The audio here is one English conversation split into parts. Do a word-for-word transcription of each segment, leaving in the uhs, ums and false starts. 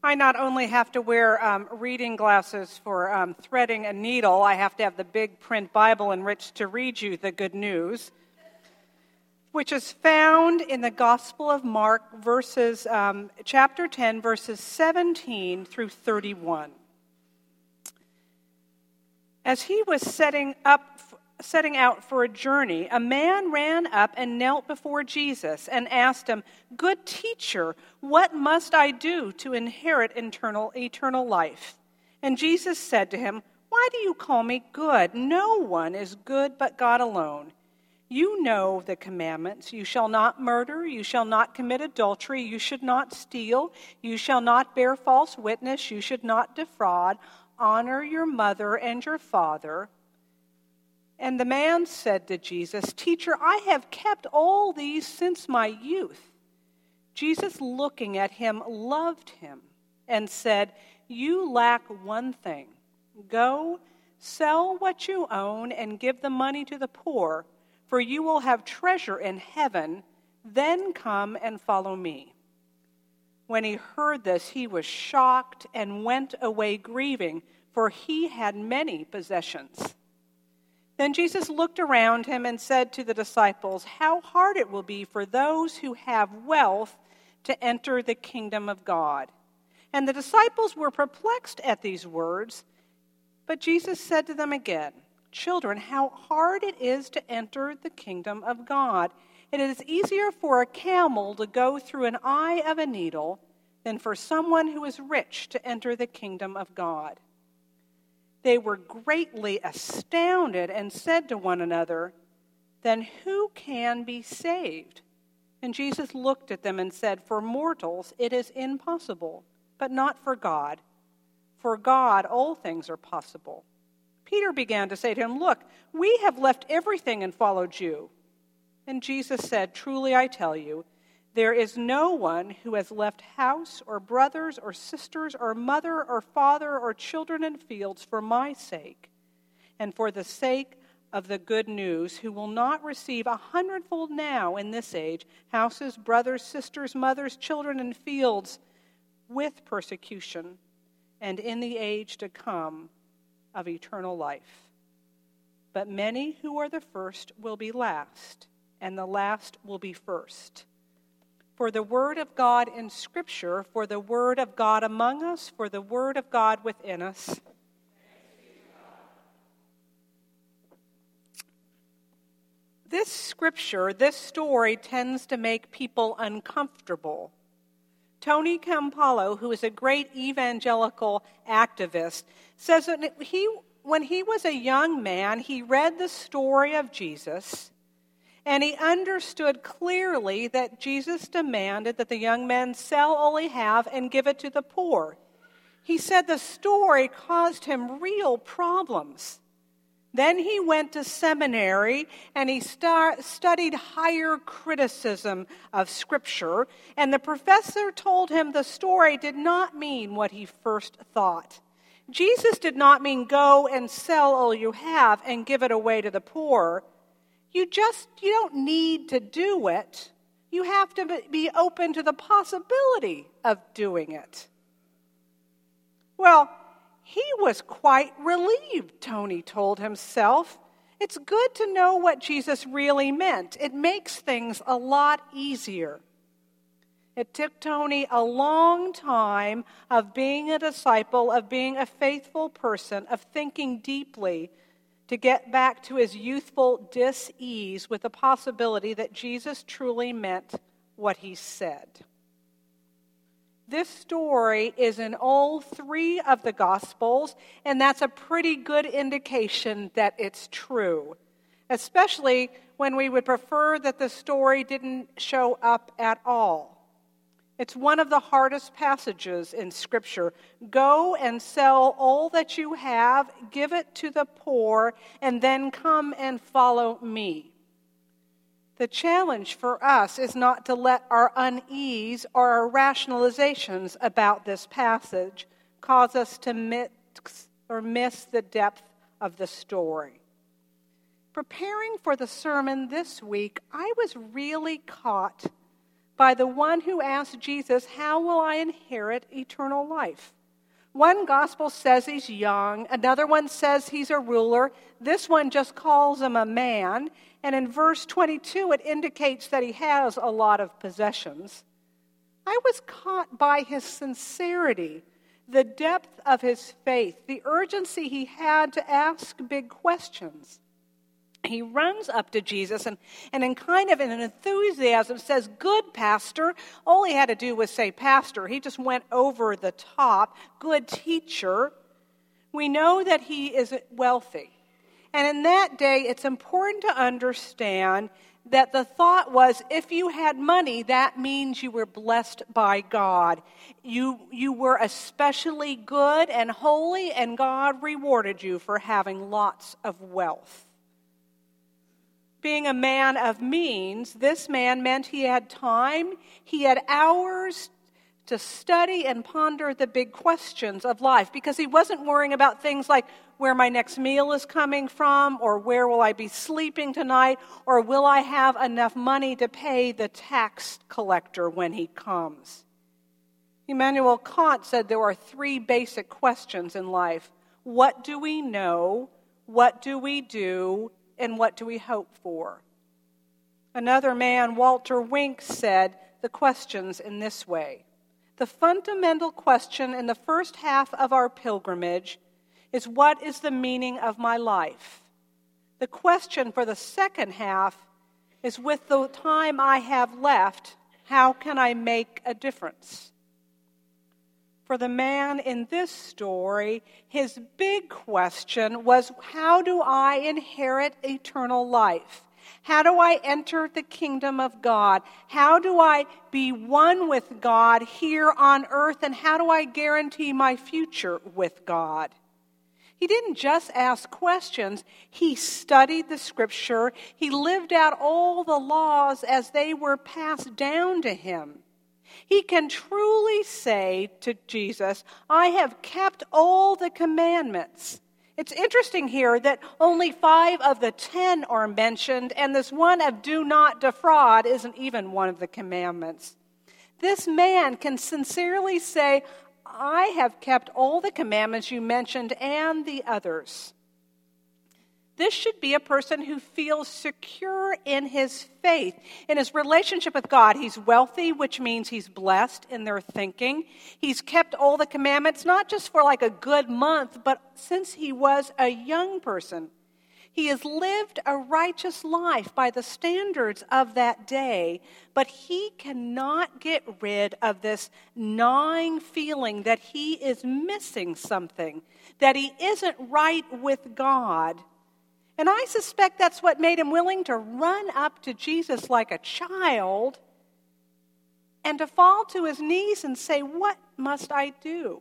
I not only have to wear um, reading glasses for um, threading a needle, I have to have the big print Bible in which to read you the good news, which is found in the Gospel of Mark, verses um, chapter ten, verses seventeen through thirty-one. As he was setting up, setting out for a journey, a man ran up and knelt before Jesus and asked him, "Good teacher, what must I do to inherit eternal, eternal life?" And Jesus said to him, "Why do you call me good? No one is good but God alone. You know the commandments. You shall not murder. You shall not commit adultery. You should not steal. You shall not bear false witness. You should not defraud. Honor your mother and your father." And the man said to Jesus, "Teacher, I have kept all these since my youth." Jesus, looking at him, loved him and said, "You lack one thing. Go, sell what you own and give the money to the poor, for you will have treasure in heaven. Then come and follow me." When he heard this, he was shocked and went away grieving, for he had many possessions. Then Jesus looked around him and said to the disciples, "How hard it will be for those who have wealth to enter the kingdom of God." And the disciples were perplexed at these words. But Jesus said to them again, "Children, how hard it is to enter the kingdom of God. It is easier for a camel to go through an eye of a needle than for someone who is rich to enter the kingdom of God." They were greatly astounded and said to one another, "Then who can be saved?" And Jesus looked at them and said, "For mortals it is impossible, but not for God. For God all things are possible." Peter began to say to him, "Look, we have left everything and followed you." And Jesus said, "Truly I tell you, there is no one who has left house or brothers or sisters or mother or father or children and fields for my sake and for the sake of the good news, who will not receive a hundredfold now in this age, houses, brothers, sisters, mothers, children, and fields, with persecution, and in the age to come of eternal life. But many who are the first will be last, and the last will be first. For the word of God in Scripture, for the word of God among us, for the word of God within us." This scripture, this story, tends to make people uncomfortable. Tony Campolo, who is a great evangelical activist, says that he, when he was a young man, he read the story of Jesus, and he understood clearly that Jesus demanded that the young man sell all he have and give it to the poor. He said the story caused him real problems. Then he went to seminary and he star- studied higher criticism of Scripture, and the professor told him the story did not mean what he first thought. Jesus did not mean go and sell all you have and give it away to the poor. You just, you don't need to do it. You have to be open to the possibility of doing it. Well, he was quite relieved, Tony told himself. It's good to know what Jesus really meant. It makes things a lot easier. It took Tony a long time of being a disciple, of being a faithful person, of thinking deeply to get back to his youthful dis-ease with the possibility that Jesus truly meant what he said. This story is in all three of the Gospels, and that's a pretty good indication that it's true, especially when we would prefer that the story didn't show up at all. It's one of the hardest passages in Scripture. Go and sell all that you have, give it to the poor, and then come and follow me. The challenge for us is not to let our unease or our rationalizations about this passage cause us to mix or miss the depth of the story. Preparing for the sermon this week, I was really caught by the one who asked Jesus, "How will I inherit eternal life?" One gospel says he's young. Another one says he's a ruler. This one just calls him a man. And in verse twenty-two, it indicates that he has a lot of possessions. I was caught by his sincerity, the depth of his faith, the urgency he had to ask big questions. He runs up to Jesus and, and in kind of an enthusiasm says, "Good pastor." All he had to do was say pastor. He just went over the top. "Good teacher." We know that he is wealthy. And in that day, it's important to understand that the thought was, if you had money, that means you were blessed by God. You, you were especially good and holy, and God rewarded you for having lots of wealth. Being a man of means, this man meant he had time, he had hours to study and ponder the big questions of life, because he wasn't worrying about things like where my next meal is coming from, or where will I be sleeping tonight, or will I have enough money to pay the tax collector when he comes. Immanuel Kant said there are three basic questions in life. What do we know? What do we do? And what do we hope for? Another man, Walter Wink, said the questions in this way. The fundamental question in the first half of our pilgrimage is, what is the meaning of my life? The question for the second half is, with the time I have left, how can I make a difference? For the man in this story, his big question was, how do I inherit eternal life? How do I enter the kingdom of God? How do I be one with God here on earth? And how do I guarantee my future with God? He didn't just ask questions. He studied the scripture. He lived out all the laws as they were passed down to him. He can truly say to Jesus, "I have kept all the commandments." It's interesting here that only five of the ten are mentioned, and this one of "do not defraud" isn't even one of the commandments. This man can sincerely say, "I have kept all the commandments you mentioned and the others." This should be a person who feels secure in his faith, in his relationship with God. He's wealthy, which means he's blessed in their thinking. He's kept all the commandments, not just for like a good month, but since he was a young person. He has lived a righteous life by the standards of that day, but he cannot get rid of this gnawing feeling that he is missing something, that he isn't right with God. And I suspect that's what made him willing to run up to Jesus like a child and to fall to his knees and say, "What must I do?"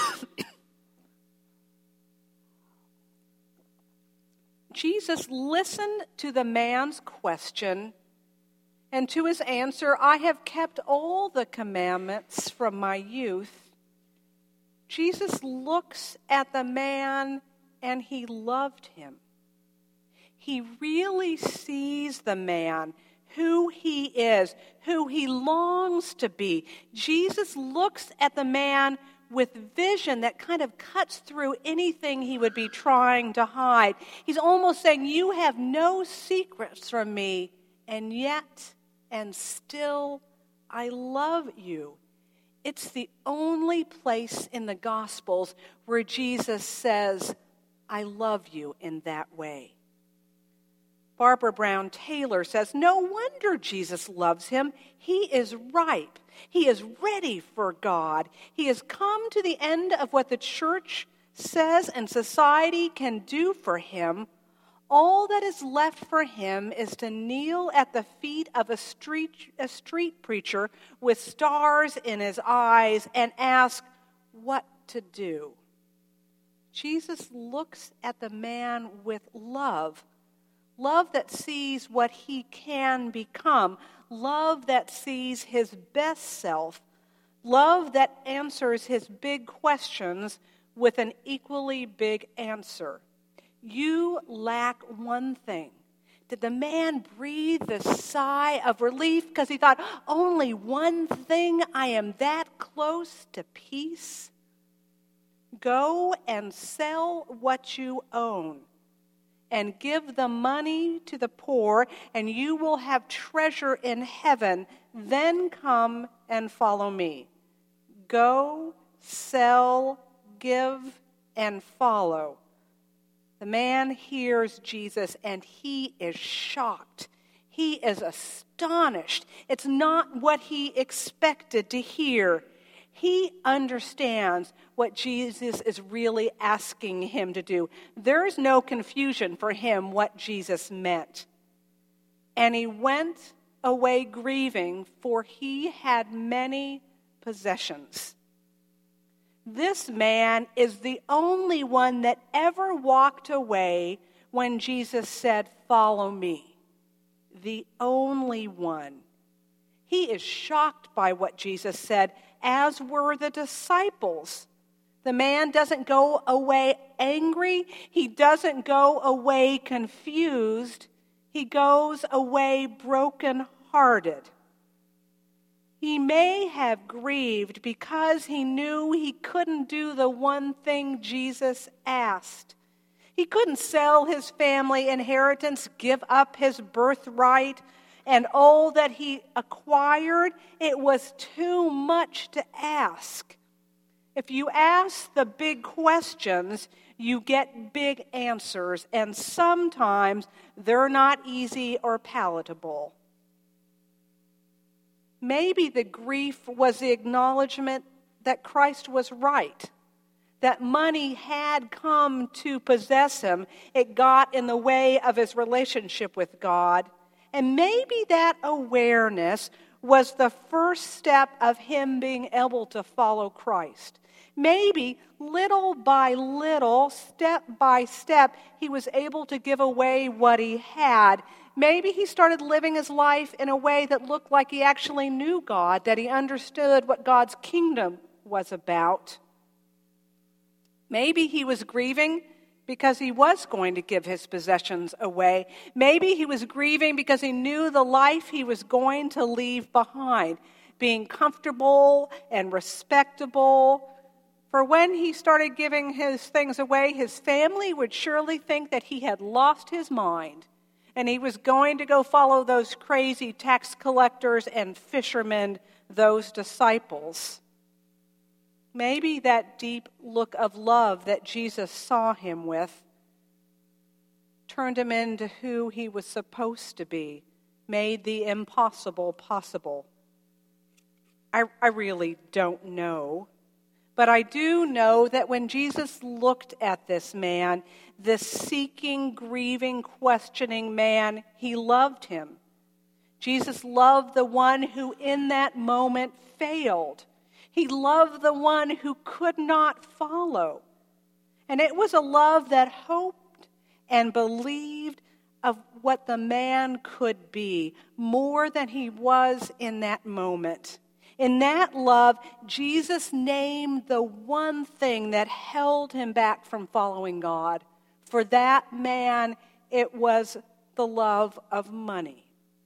Jesus listened to the man's question and to his answer, "I have kept all the commandments from my youth." Jesus looks at the man and he loved him. He really sees the man, who he is, who he longs to be. Jesus looks at the man with vision that kind of cuts through anything he would be trying to hide. He's almost saying, "You have no secrets from me, and yet, and still, I love you." It's the only place in the Gospels where Jesus says, "I love you" in that way. Barbara Brown Taylor says, no wonder Jesus loves him. He is ripe. He is ready for God. He has come to the end of what the church says and society can do for him. All that is left for him is to kneel at the feet of a street, a street preacher with stars in his eyes and ask what to do. Jesus looks at the man with love. Love that sees what he can become. Love that sees his best self. Love that answers his big questions with an equally big answer. You lack one thing. Did the man breathe the sigh of relief because he thought, only one thing, I am that close to peace? Go and sell what you own and give the money to the poor, and you will have treasure in heaven. Then come and follow me. Go, sell, give, and follow. The man hears Jesus, and he is shocked. He is astonished. It's not what he expected to hear. He understands what Jesus is really asking him to do. There is no confusion for him what Jesus meant. And he went away grieving, for he had many possessions. This man is the only one that ever walked away when Jesus said, "Follow me." The only one. He is shocked by what Jesus said, as were the disciples. The man doesn't go away angry. He doesn't go away confused. He goes away brokenhearted. He may have grieved because he knew he couldn't do the one thing Jesus asked. He couldn't sell his family inheritance, give up his birthright, and all that he acquired. It was too much to ask. If you ask the big questions, you get big answers, and sometimes they're not easy or palatable. Maybe the grief was the acknowledgement that Christ was right, that money had come to possess him. It got in the way of his relationship with God. And maybe that awareness was the first step of him being able to follow Christ. Maybe little by little, step by step, he was able to give away what he had. Maybe he started living his life in a way that looked like he actually knew God, that he understood what God's kingdom was about. Maybe he was grieving because he was going to give his possessions away. Maybe he was grieving because he knew the life he was going to leave behind, being comfortable and respectable. For when he started giving his things away, his family would surely think that he had lost his mind, and he was going to go follow those crazy tax collectors and fishermen, those disciples. Maybe that deep look of love that Jesus saw him with turned him into who he was supposed to be, made the impossible possible. I, I really don't know. But I do know that when Jesus looked at this man, this seeking, grieving, questioning man, he loved him. Jesus loved the one who in that moment failed. He loved the one who could not follow. And it was a love that hoped and believed of what the man could be, more than he was in that moment. In that love, Jesus named the one thing that held him back from following God. For that man, it was the love of money.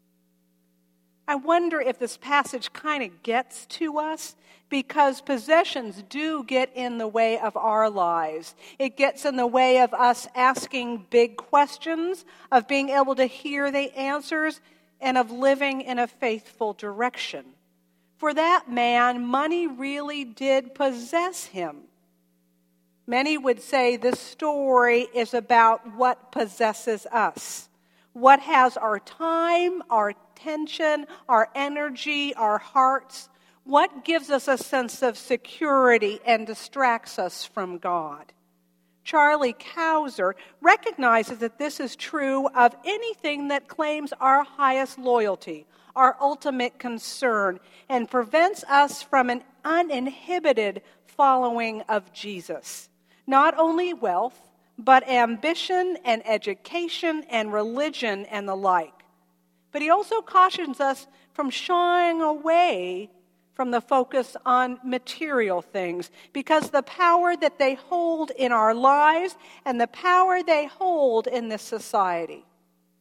I wonder if this passage kind of gets to us, because possessions do get in the way of our lives. It gets in the way of us asking big questions, of being able to hear the answers, and of living in a faithful direction. For that man, money really did possess him. Many would say this story is about what possesses us. What has our time, our attention, our energy, our hearts? What gives us a sense of security and distracts us from God? Charlie Cowser recognizes that this is true of anything that claims our highest loyalty, our ultimate concern, and prevents us from an uninhibited following of Jesus. Not only wealth, but ambition and education and religion and the like. But he also cautions us from shying away from the focus on material things, because the power that they hold in our lives and the power they hold in this society.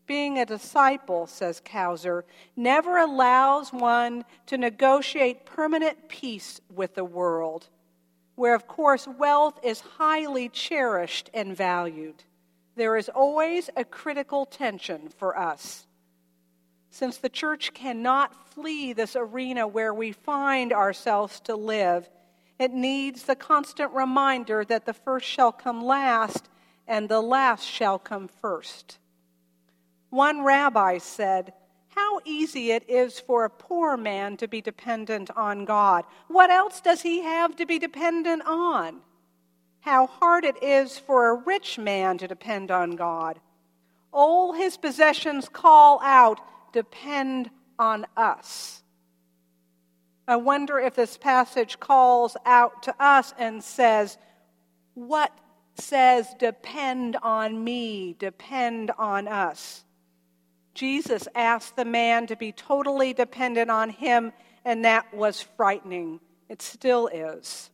Being a disciple, says Kauser, never allows one to negotiate permanent peace with the world, where, of course, wealth is highly cherished and valued. There is always a critical tension for us. Since the church cannot flee this arena where we find ourselves to live, it needs the constant reminder that the first shall come last and the last shall come first. One rabbi said, "How easy it is for a poor man to be dependent on God. What else does he have to be dependent on? How hard it is for a rich man to depend on God. All his possessions call out, 'Depend on us.'" I wonder if this passage calls out to us and says, what says depend on me, depend on us? Jesus asked the man to be totally dependent on him, and that was frightening. It still is.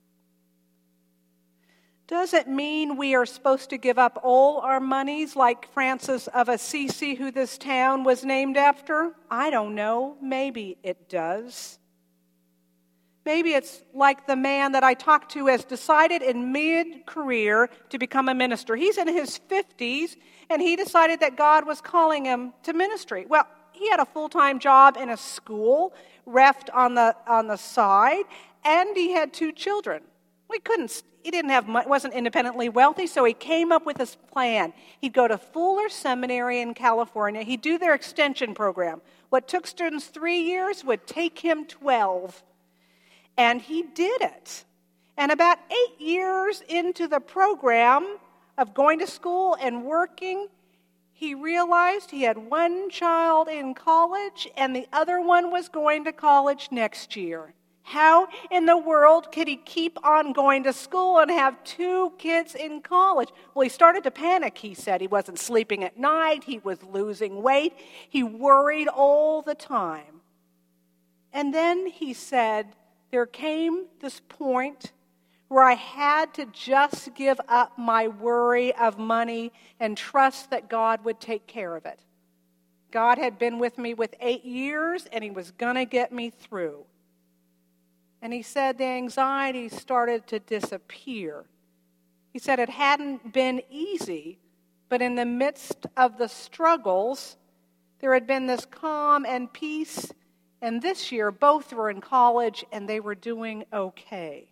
Does it mean we are supposed to give up all our monies like Francis of Assisi, who this town was named after? I don't know. Maybe it does. Maybe it's like the man that I talked to has decided in mid-career to become a minister. He's in his fifties, and he decided that God was calling him to ministry. Well, he had a full-time job in a school, reffed on the on the side, and he had two children. We couldn't. He didn't have much, wasn't independently wealthy, so he came up with this plan. He'd go to Fuller Seminary in California. He'd do their extension program. What took students three years would take him twelve. And he did it. And about eight years into the program of going to school and working, he realized he had one child in college and the other one was going to college next year. How in the world could he keep on going to school and have two kids in college? Well, he started to panic, he said. He wasn't sleeping at night. He was losing weight. He worried all the time. And then he said, there came this point where I had to just give up my worry of money and trust that God would take care of it. God had been with me with eight years, and he was going to get me through. And he said the anxiety started to disappear. He said it hadn't been easy, but in the midst of the struggles, there had been this calm and peace. And this year, both were in college, and they were doing okay.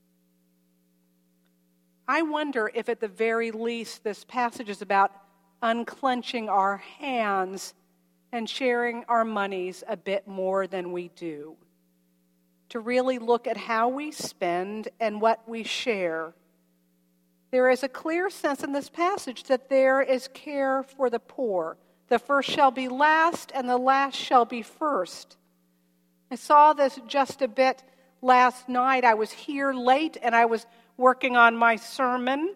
I wonder if at the very least this passage is about unclenching our hands and sharing our monies a bit more than we do. To really look at how we spend and what we share. There is a clear sense in this passage that there is care for the poor. The first shall be last, and the last shall be first. I saw this just a bit last night. I was here late, and I was working on my sermon,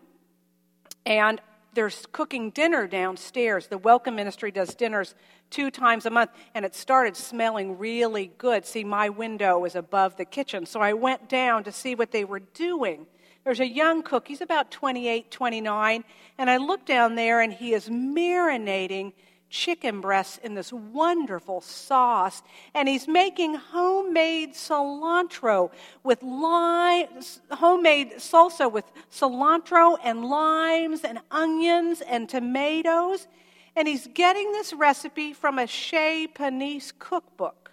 and there's cooking dinner downstairs. The Welcome Ministry does dinners two times a month, and it started smelling really good. See, my window is above the kitchen, so I went down to see what they were doing. There's a young cook. He's about twenty-eight, twenty-nine, and I look down there, and he is marinating chicken breasts in this wonderful sauce, and he's making homemade cilantro with lime, homemade salsa with cilantro and limes and onions and tomatoes, and he's getting this recipe from a Chez Panisse cookbook.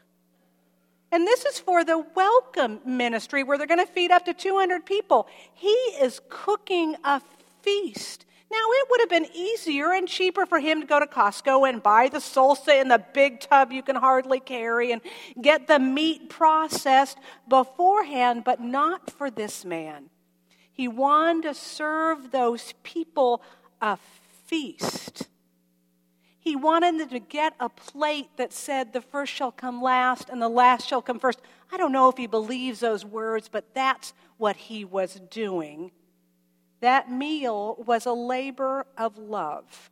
And this is for the Welcome Ministry, where they're going to feed up to two hundred people. He is cooking a feast. Now, it would have been easier and cheaper for him to go to Costco and buy the salsa in the big tub you can hardly carry and get the meat processed beforehand, but not for this man. He wanted to serve those people a feast. He wanted them to get a plate that said, the first shall come last and the last shall come first. I don't know if he believes those words, but that's what he was doing. That meal was a labor of love.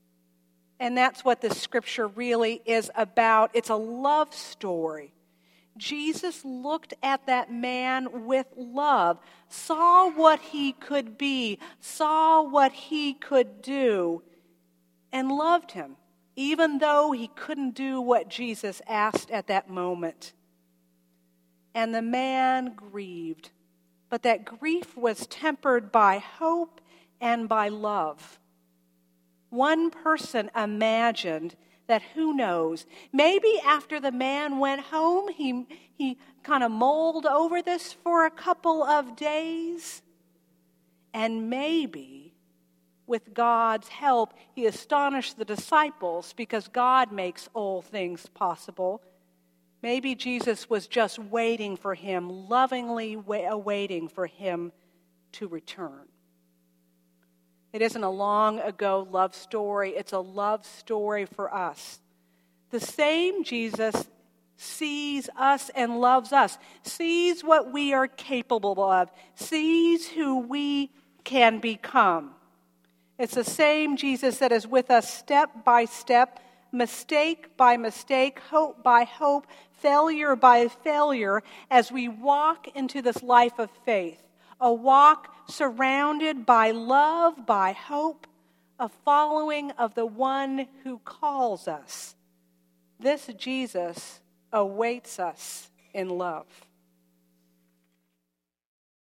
And that's what this scripture really is about. It's a love story. Jesus looked at that man with love, saw what he could be, saw what he could do, and loved him. even though he couldn't do what Jesus asked at that moment. And the man grieved, but that grief was tempered by hope and by love. One person imagined that, who knows, maybe after the man went home, he, he kind of mulled over this for a couple of days. And maybe, with God's help, he astonished the disciples because God makes all things possible. Maybe Jesus was just waiting for him, lovingly awaiting for him to return. It isn't a long ago love story. It's a love story for us. The same Jesus sees us and loves us, sees what we are capable of, sees who we can become. It's the same Jesus that is with us step by step, mistake by mistake, hope by hope, failure by failure, as we walk into this life of faith. A walk surrounded by love, by hope, a following of the one who calls us. This Jesus awaits us in love.